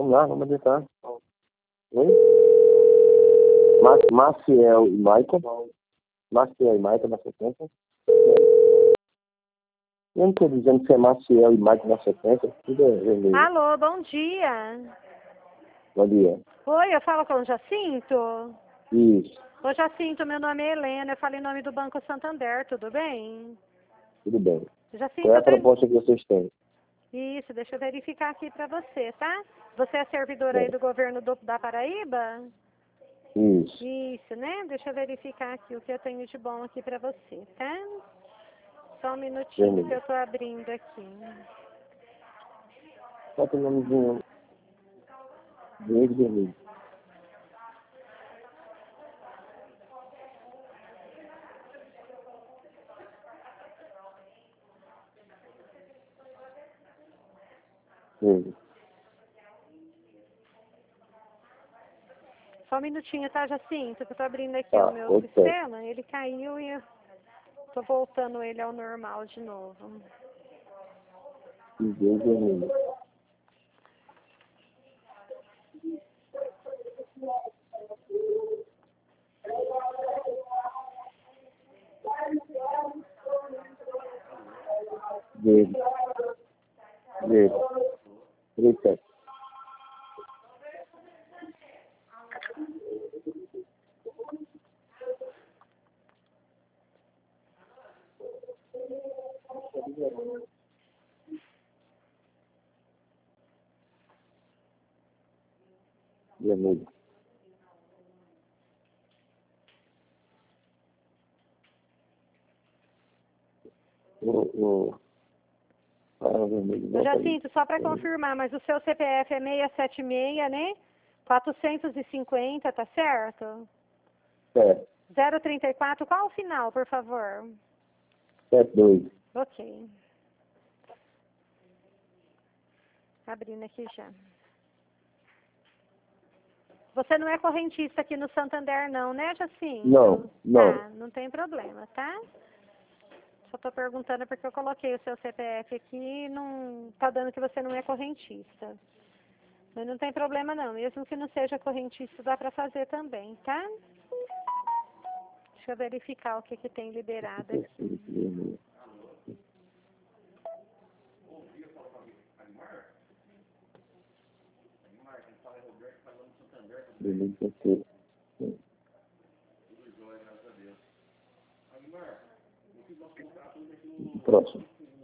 Vamos lá, vamos adiantar. Oi? Maciel e Michael. Maciel e Michael na sequência. Eu não estou dizendo que é Maciel e Michael na sequência. Tudo é vermelho. Alô, bom dia. Bom dia. Oi, eu falo com o Jacinto? Isso, Ô, Jacinto, meu nome é Helena, eu falo em nome do Banco Santander, tudo bem? tudo bem. Jacinto, Qual é a eu tô... proposta que vocês têm? Isso, deixa eu verificar aqui pra você, tá? Você é servidor aí do governo da Paraíba? Isso. Isso, né? Deixa eu verificar aqui o que eu tenho de bom aqui pra você, tá? Só um minutinho que eu tô abrindo aqui. Só tem nomezinho verde e vermelho. Verde. Só um minutinho, tá, Jacinto? Que eu tô abrindo aqui Tá, o meu ok. sistema. Ele caiu e eu tô voltando ele ao normal de novo. E verde e vermelho. Verde. Verde. 37. Vermelho. Vermelho. Jacinto, só para confirmar, mas o seu CPF é 676, né? 450, tá certo? Certo. 034, qual o final, por favor? 72. Ok. Abrindo aqui já. Você não é correntista aqui no Santander, não, né, Jacinto? Não, não. Tá, não tem problema, tá? Só tô perguntando porque eu coloquei o seu CPF aqui e não tá dando que você não é correntista. Mas não tem problema não, mesmo que não seja correntista, dá para fazer também, tá? Deixa eu verificar o que que tem liberado aqui. Beleza. Próximo.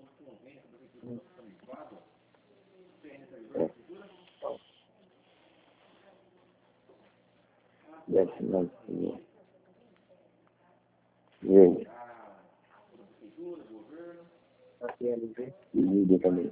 Desce, não. Verde. E também.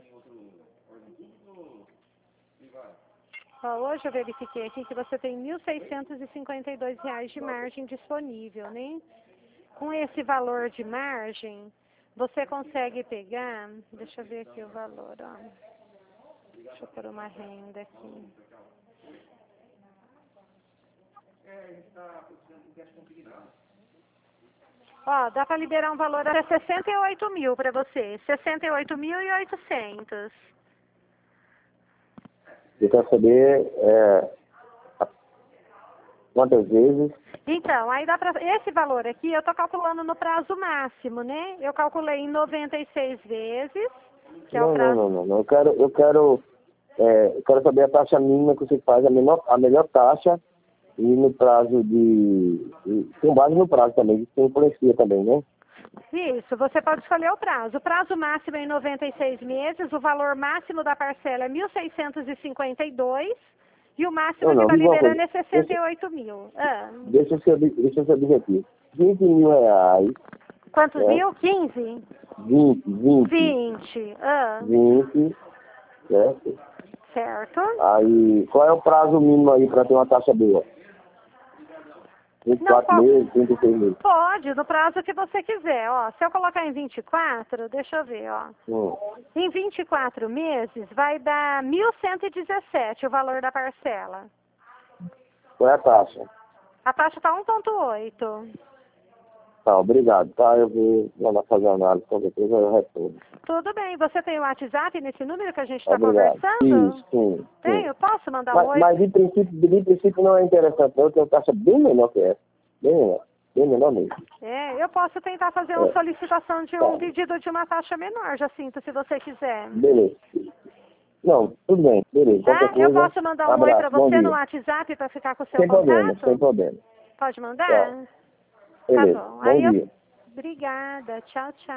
Ó, hoje eu verifiquei aqui que você tem R$ 1.652 de margem disponível, né? Com esse valor de margem, você consegue pegar, deixa eu ver aqui o valor, ó. Deixa eu pôr uma renda aqui. Ó, dá para liberar um valor até 68 mil para você, 68.800. Eu quero saber quantas vezes. Então, aí dá para esse valor aqui, eu estou calculando no prazo máximo, né? Eu calculei em 96 vezes, que é o prazo. Não. Eu quero saber a taxa mínima que você faz, a melhor taxa, e no prazo com base no prazo também, que influencia também, né? Isso, você pode escolher o prazo. O prazo máximo é em 96 meses, o valor máximo da parcela é 1.652 e o máximo que está liberando é 68 mil. Deixa eu ser objetivo. 20 mil reais. Quantos mil? 15? 20. 20. 20, certo? Certo. Aí, qual é o prazo mínimo aí para ter uma taxa boa? 24 meses, 36 meses. Pode, no prazo que você quiser. Ó, se eu colocar em 24, deixa eu ver, ó. Em 24 meses vai dar 1.117 o valor da parcela. Qual é a taxa? A taxa está 1,8. Tá, obrigado, tá? Eu vou lá fazer a análise, qualquer coisa eu retorno. Tudo bem. Você tem o WhatsApp nesse número que a gente está Obrigado. conversando? Isso, sim. Tem? sim. Eu posso mandar um oi? Mas de princípio não é interessante, não. Eu tenho taxa bem menor que essa. Bem menor mesmo. Eu posso tentar fazer uma solicitação de um Tá. pedido de uma taxa menor, Jacinto, se você quiser. Beleza. Não, tudo bem, beleza. Tá? Qualquer Eu coisa, posso mandar um oi abraço, para bom você no dia. WhatsApp para ficar com o seu Sem problema, contato? sem problema. Pode mandar? Tá. Tá Beleza, bom. bom dia. Obrigada. Tchau, tchau.